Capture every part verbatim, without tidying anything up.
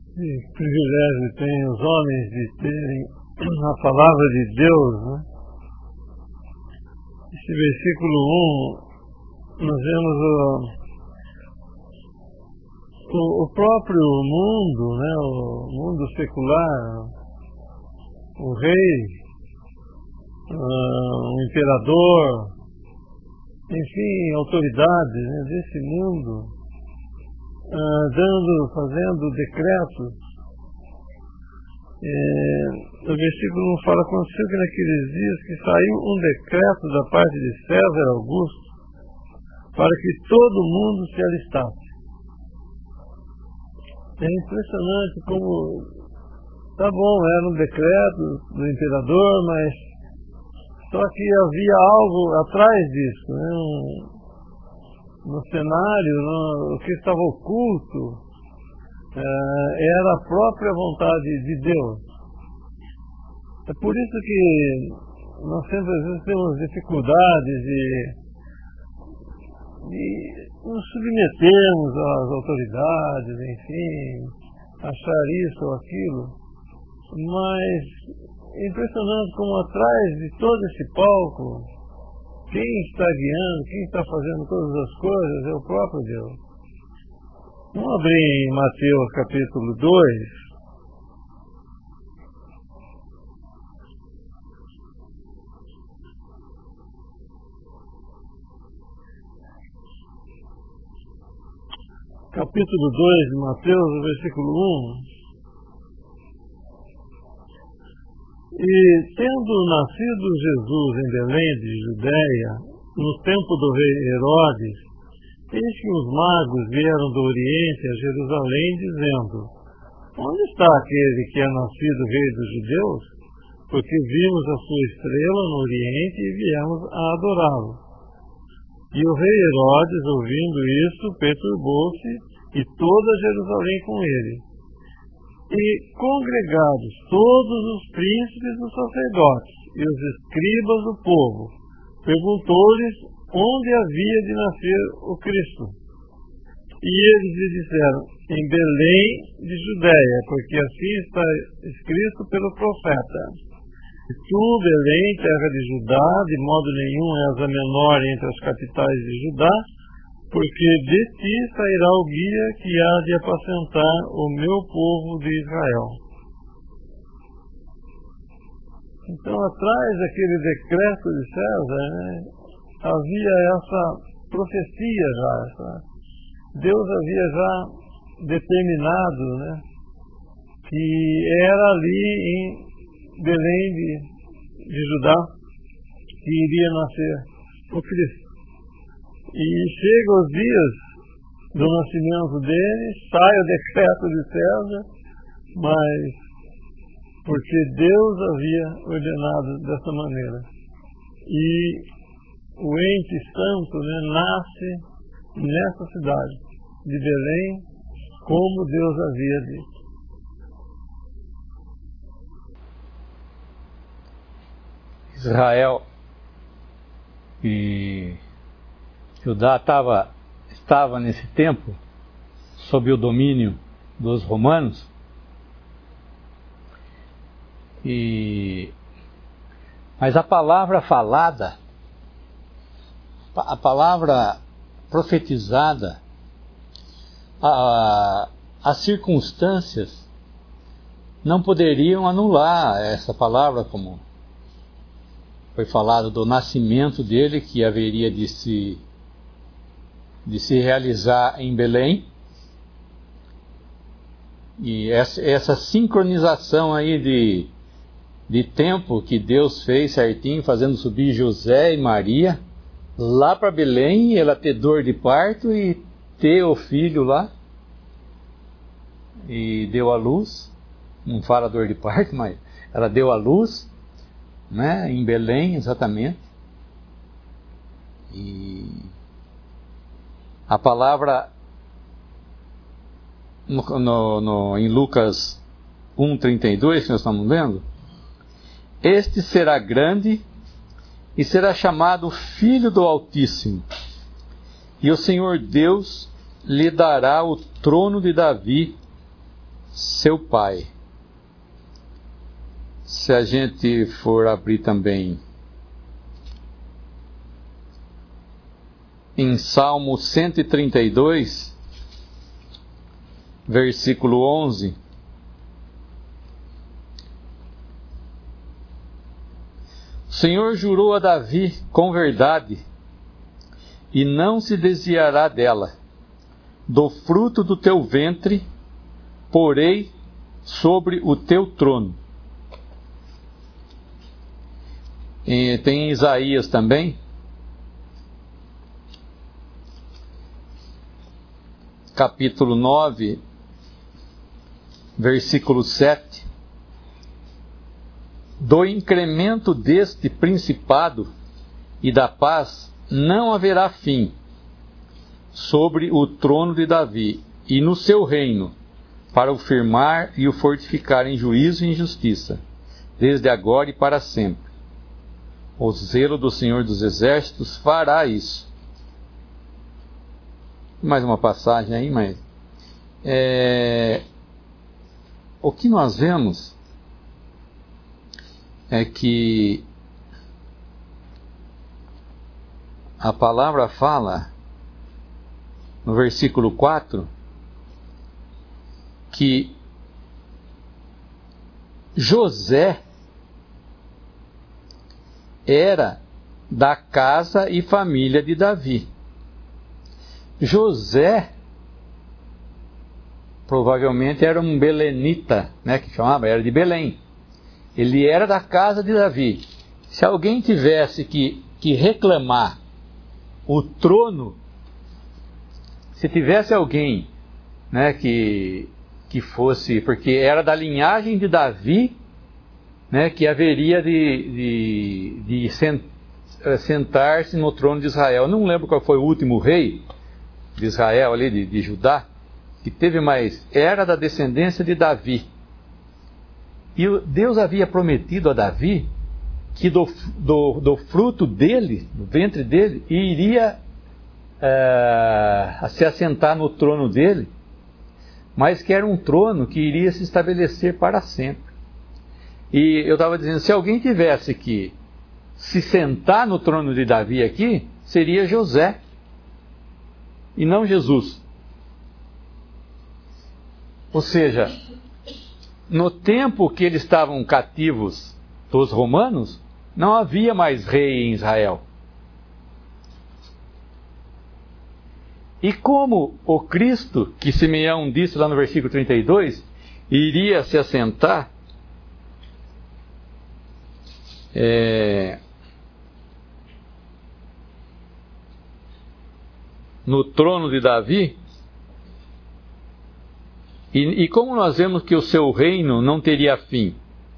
Que privilégio tem os homens de terem a palavra de Deus, né? Esse versículo um, nós vemos o, o, o próprio mundo, né? O mundo secular, o rei, uh, o imperador, enfim, autoridades, né, desse mundo, Uh, dando, fazendo decretos. É, o versículo um fala: aconteceu que naqueles dias que saiu um decreto da parte de César Augusto para que todo mundo se alistasse. É impressionante como, tá bom, era um decreto do imperador, mas só que havia algo atrás disso, né? Um, no cenário, no, o que estava oculto, é, era a própria vontade de Deus. É por isso que nós sempre às vezes temos dificuldades de, de nos submetermos às autoridades, enfim, achar isso ou aquilo, mas é impressionante como atrás de todo esse palco, quem está guiando, quem está fazendo todas as coisas é o próprio Deus. Vamos abrir em Mateus capítulo dois. Capítulo dois de Mateus, versículo um. E tendo nascido Jesus em Belém de Judeia, no tempo do rei Herodes, eis que os magos vieram do Oriente a Jerusalém, dizendo: onde está aquele que é nascido rei dos judeus? Porque vimos a sua estrela no Oriente e viemos a adorá-lo. E o rei Herodes, ouvindo isso, perturbou-se, e toda Jerusalém com ele. E congregados todos os príncipes dos sacerdotes e os escribas do povo, perguntou-lhes onde havia de nascer o Cristo. E eles lhe disseram: em Belém de Judeia, porque assim está escrito pelo profeta: e tu, Belém, terra de Judá, de modo nenhum és a menor entre as capitais de Judá, porque de ti sairá o guia que há de apacentar o meu povo de Israel. Então, atrás daquele decreto de César, né, havia essa profecia já. Essa, Deus havia já determinado, né, que era ali em Belém de, de Judá que iria nascer o Cristo. E chegam os dias do nascimento dele, sai o decreto de César, mas porque Deus havia ordenado dessa maneira. E o ente santo, né, nasce nessa cidade de Belém, como Deus havia dito. Israel e Judá estava, estava nesse tempo sob o domínio dos romanos, e mas a palavra falada, a palavra profetizada, a, as circunstâncias não poderiam anular essa palavra, como foi falado do nascimento dele, que haveria de se de se realizar em Belém. E essa, essa sincronização aí de, de tempo que Deus fez certinho, fazendo subir José e Maria lá para Belém, e ela ter dor de parto e ter o filho lá, e deu à luz. Não fala dor de parto, mas ela deu à luz, né, em Belém, exatamente. E a palavra no, no, no, em Lucas um, trinta e dois, que nós estamos lendo: este será grande e será chamado Filho do Altíssimo, e o Senhor Deus lhe dará o trono de Davi, seu pai. Se a gente for abrir também em Salmo cento e trinta e dois, versículo onze, o Senhor jurou a Davi com verdade, e não se desviará dela. Do fruto do teu ventre porei sobre o teu trono. E tem Isaías também, capítulo nove, versículo sete. Do incremento deste principado e da paz não haverá fim sobre o trono de Davi e no seu reino, para o firmar e o fortificar em juízo e em justiça, desde agora e para sempre. O zelo do Senhor dos Exércitos fará isso. Mais uma passagem aí, mas é, o que nós vemos é que a palavra fala no versículo quatro que José era da casa e família de Davi. José provavelmente era um belenita, né, que chamava, era de Belém. Ele era da casa de Davi. Se alguém tivesse que, que reclamar o trono, se tivesse alguém, né, que, que fosse, porque era da linhagem de Davi, né, que haveria de, de, de sentar-se no trono de Israel. Eu não lembro qual foi o último rei de Israel, ali, de, de Judá, que teve mais, era da descendência de Davi. E Deus havia prometido a Davi que do, do, do fruto dele, do ventre dele, iria uh, se assentar no trono dele, mas que era um trono que iria se estabelecer para sempre. E eu estava dizendo, se alguém tivesse que se sentar no trono de Davi aqui, seria José, e não Jesus. Ou seja, no tempo que eles estavam cativos dos romanos, não havia mais rei em Israel. E como o Cristo, que Simeão disse lá no versículo trinta e dois, iria se assentar é, no trono de Davi, E, e como nós vemos que o seu reino não teria fim?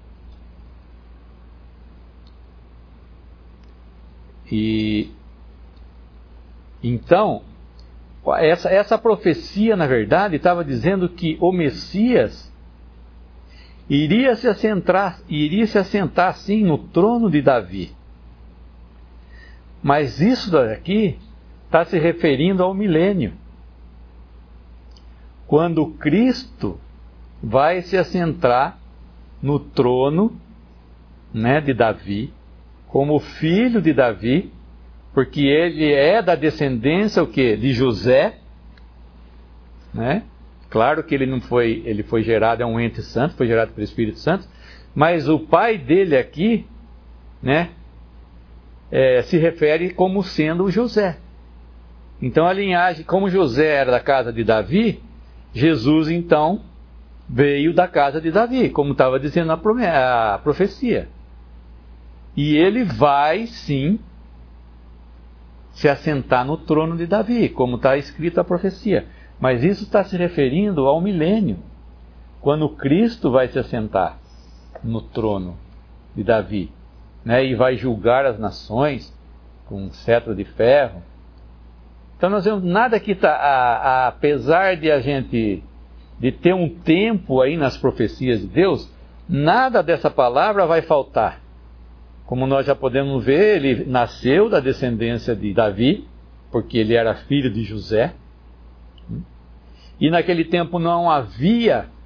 E então, essa, essa profecia, na verdade, estava dizendo que o Messias iria se assentar, iria se assentar sim no trono de Davi. Mas isso daqui está se referindo ao milênio, quando Cristo vai se assentar no trono, né, de Davi, como filho de Davi, porque ele é da descendência o quê? De José, né? Claro que ele não foi, ele foi gerado, é um ente santo, foi gerado pelo Espírito Santo, mas o pai dele aqui, né, é, se refere como sendo José. Então a linhagem, como José era da casa de Davi, Jesus, então, veio da casa de Davi, como estava dizendo a, a profecia. E ele vai, sim, se assentar no trono de Davi, como está escrito a profecia. Mas isso está se referindo ao milênio, quando Cristo vai se assentar no trono de Davi, né, e vai julgar as nações com um cetro de ferro. Então nós vemos nada que está, a, a, apesar de a gente de ter um tempo aí nas profecias de Deus, nada dessa palavra vai faltar. Como nós já podemos ver, ele nasceu da descendência de Davi, porque ele era filho de José. E naquele tempo não havia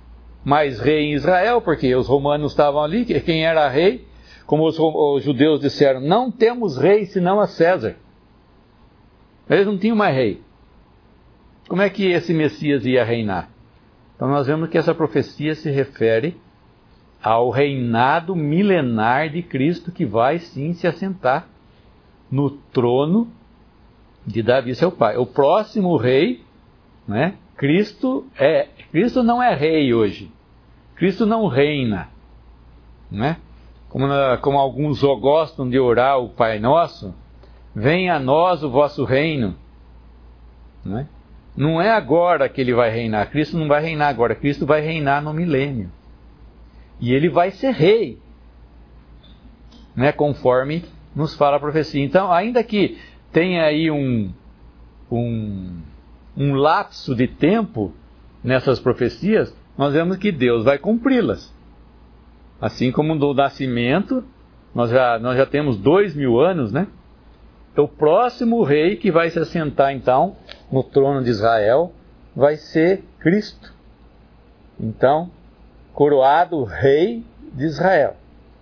mais rei em Israel, porque os romanos estavam ali, quem era rei, como os, os judeus disseram, não temos rei senão a César. Eles não tinham mais rei. Como é que esse Messias ia reinar? Então nós vemos que essa profecia se refere ao reinado milenar de Cristo, que vai sim se assentar no trono de Davi, seu pai. O próximo rei, né? Cristo é, Cristo não é rei hoje. Cristo não reina, né? Como, como alguns gostam de orar o Pai Nosso, venha a nós o vosso reino, né? Não é agora que ele vai reinar. Cristo não vai reinar agora. Cristo vai reinar no milênio. E ele vai ser rei, né, conforme nos fala a profecia. Então, ainda que tenha aí um, um, um lapso de tempo nessas profecias, nós vemos que Deus vai cumpri-las. Assim como no nascimento, nós já, nós já temos dois mil anos, né? O próximo rei que vai se assentar, então, no trono de Israel, vai ser Cristo. Então, coroado rei de Israel.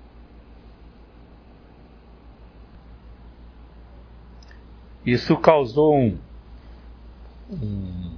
Isso causou um, um,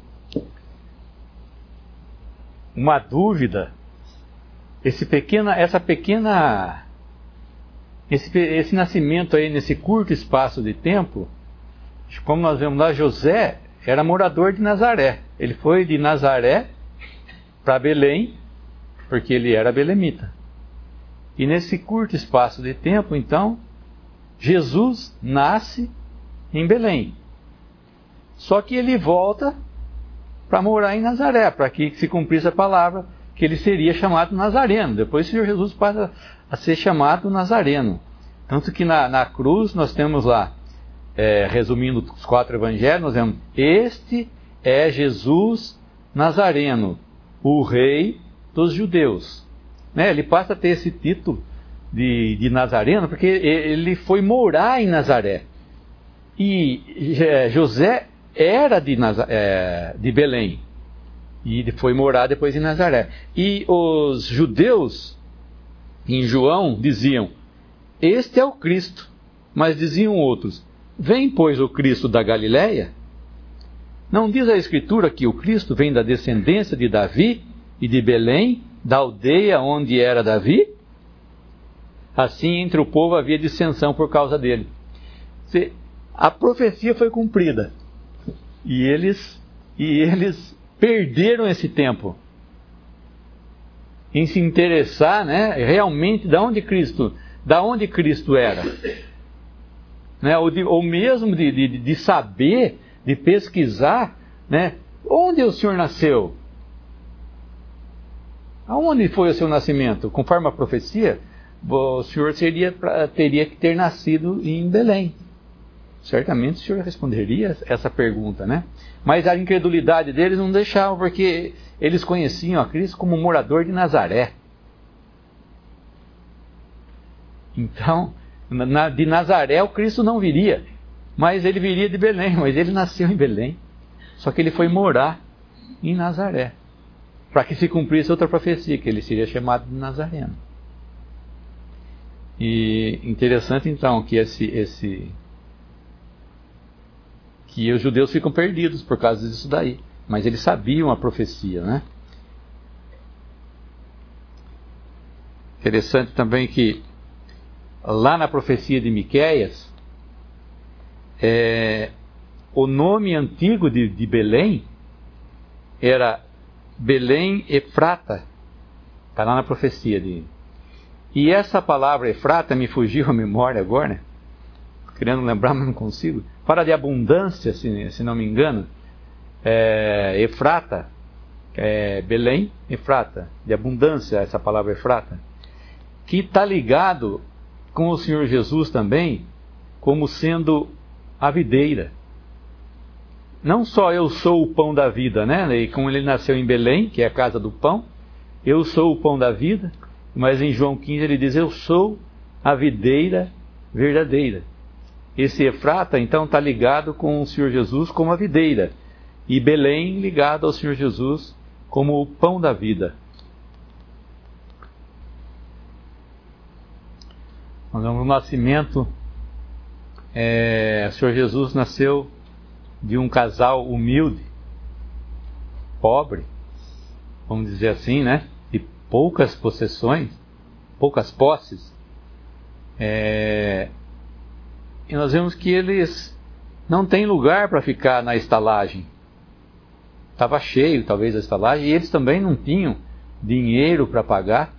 uma dúvida. Esse pequena, essa pequena, esse, esse nascimento aí nesse curto espaço de tempo, como nós vemos lá, José era morador de Nazaré. Ele foi de Nazaré para Belém, porque ele era belemita. E nesse curto espaço de tempo, então, Jesus nasce em Belém. Só que ele volta para morar em Nazaré, para que se cumprisse a palavra que ele seria chamado Nazareno. Depois o Senhor Jesus passa a ser chamado Nazareno. Tanto que na, na cruz nós temos lá, é, resumindo os quatro evangelhos, nós vemos, este é Jesus Nazareno, o rei dos judeus. Né? Ele passa a ter esse título de, de Nazareno, porque ele foi morar em Nazaré. E é, José era de, Naza, é, de Belém. E foi morar depois em Nazaré. E os judeus, em João, diziam, este é o Cristo. Mas diziam outros, vem, pois, o Cristo da Galileia? Não diz a Escritura que o Cristo vem da descendência de Davi e de Belém, da aldeia onde era Davi? Assim, entre o povo havia dissensão por causa dele. A profecia foi cumprida. E eles, e eles perderam esse tempo em se interessar, né, realmente de onde Cristo, da onde Cristo era. Né, ou, de, ou mesmo de, de, de saber, de pesquisar, né, onde o Senhor nasceu. Aonde foi o seu nascimento? Conforme a profecia, o Senhor seria, teria que ter nascido em Belém. Certamente o Senhor responderia essa pergunta, né? Mas a incredulidade deles não deixava, porque eles conheciam a Cristo como morador de Nazaré. Então, na, de Nazaré o Cristo não viria, mas ele viria de Belém, mas ele nasceu em Belém. Só que ele foi morar em Nazaré, para que se cumprisse outra profecia, que ele seria chamado de Nazareno. E interessante então que esse... esse que os judeus ficam perdidos por causa disso daí. Mas eles sabiam a profecia, né? Interessante também que lá na profecia de Miqueias, é, o nome antigo de, de Belém era Belém Efrata. Está lá na profecia de... E essa palavra Efrata me fugiu à memória agora, né? Querendo lembrar, mas não consigo. Fala de abundância, se, se não me engano. É, Efrata, é, Belém, Efrata, de abundância, essa palavra Efrata, que está ligado com o Senhor Jesus também, como sendo a videira. Não só eu sou o pão da vida, né? E como ele nasceu em Belém, que é a casa do pão, eu sou o pão da vida, mas em João quinze ele diz, eu sou a videira verdadeira. Esse Efrata, então, está ligado com o Senhor Jesus como a videira. E Belém ligado ao Senhor Jesus como o pão da vida. Nós vemos o nascimento, é, o Senhor Jesus nasceu de um casal humilde, pobre, vamos dizer assim, né? De poucas possessões, poucas posses. É, e nós vemos que eles não têm lugar para ficar na estalagem. Estava cheio, talvez, a estalagem, e eles também não tinham dinheiro para pagar.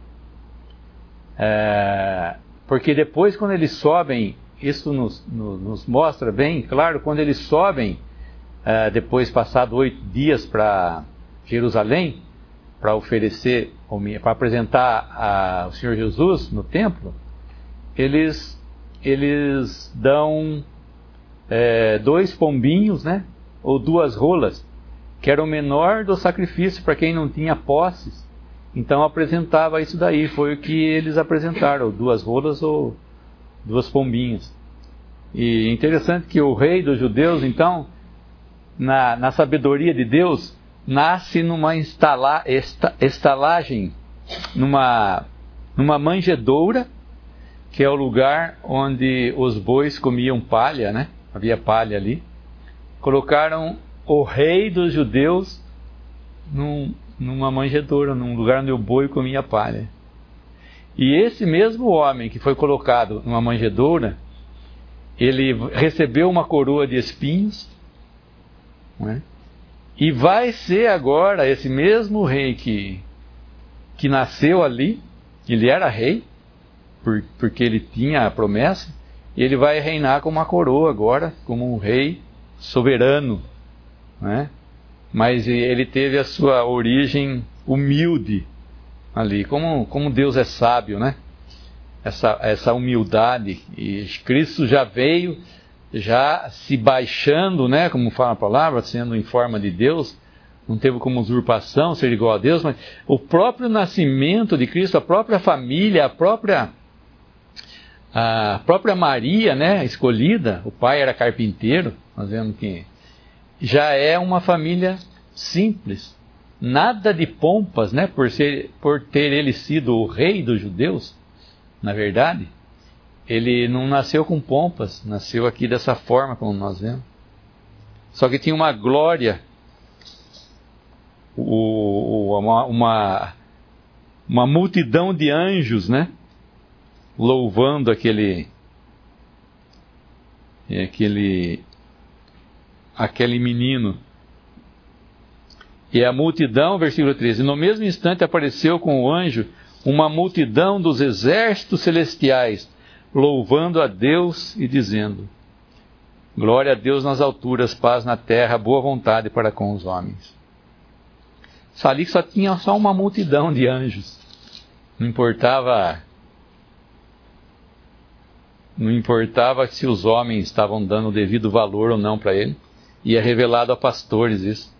É, porque depois, quando eles sobem, isso nos, nos, nos mostra bem claro, quando eles sobem, é, depois passado oito dias para Jerusalém, para oferecer, para apresentar a, o Senhor Jesus no templo, eles, eles dão é, dois pombinhos, né, ou duas rolas, que era o menor do sacrifício para quem não tinha posses. Então apresentava isso daí, foi o que eles apresentaram, duas rolas ou duas pombinhas. E interessante que o rei dos judeus, então, na, na sabedoria de Deus, nasce numa instala, esta, estalagem, numa, numa manjedoura, que é o lugar onde os bois comiam palha, né? Havia palha ali. Colocaram o rei dos judeus num, numa manjedoura, num lugar onde o boi comia palha. E esse mesmo homem que foi colocado numa manjedoura, ele recebeu uma coroa de espinhos, né? E vai ser agora esse mesmo rei que, que nasceu ali, ele era rei, por, porque ele tinha a promessa, e ele vai reinar com uma coroa agora, como um rei soberano, né? Mas ele teve a sua origem humilde ali, como, como Deus é sábio, né? Essa, essa humildade, e Cristo já veio, já se baixando, né? Como fala a palavra, sendo em forma de Deus, não teve como usurpação ser igual a Deus, mas o próprio nascimento de Cristo, a própria família, a própria, a própria Maria, né? Escolhida, o pai era carpinteiro, nós vemos que já é uma família simples, nada de pompas, né? Por ser, por ter ele sido o rei dos judeus, na verdade, ele não nasceu com pompas, nasceu aqui dessa forma, como nós vemos. Só que tinha uma glória, uma, uma, uma multidão de anjos, né? Louvando aquele, aquele, aquele menino. E a multidão, versículo treze, no mesmo instante apareceu com o anjo uma multidão dos exércitos celestiais, louvando a Deus e dizendo: glória a Deus nas alturas, paz na terra, boa vontade para com os homens. Só ali só tinha só uma multidão de anjos. Não importava, não importava se os homens estavam dando o devido valor ou não para ele. E é revelado a pastores isso.